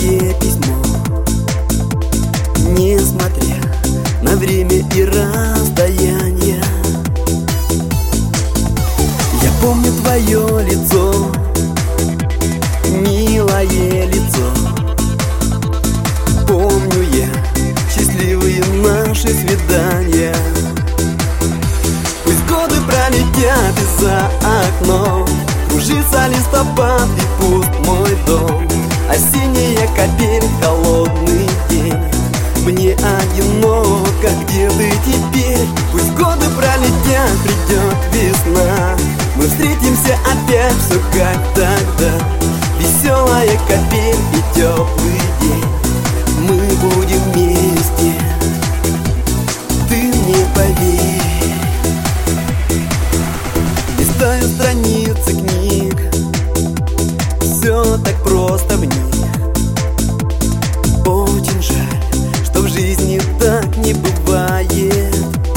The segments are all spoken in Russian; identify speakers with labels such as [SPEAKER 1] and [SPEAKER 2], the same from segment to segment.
[SPEAKER 1] тебе письмо. Несмотря на время и расстояние, я помню твое лицо, милое лицо. Помню я счастливые наши свидания. Пусть годы пролетят и за окном кружится листопад и пуст мой дом. Осенняя капель, холодный день. Мне одиноко, где ты теперь? Пусть годы пролетят, придет весна. Мы встретимся опять, все как тогда. Веселая капель и теплый день. Мы будем вместе, ты мне поверь. Листаю страницы книг, все так просто в них. Очень жаль, что в жизни так не бывает.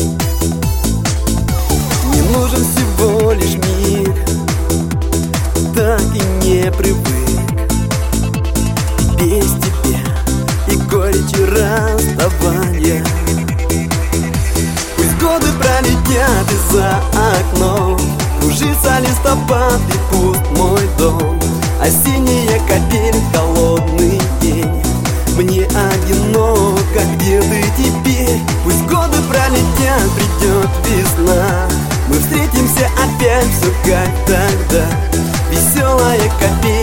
[SPEAKER 1] Мне нужен всего лишь миг, так и не привык без тебя и горечи расставания. Пусть годы пролетят и за окном кружится листопад и пуст мой дом. Осенняя капель, холодный день. Мне одиноко, где ты теперь? Пусть годы пролетят, придет весна. Мы встретимся опять, все как тогда. Веселая капель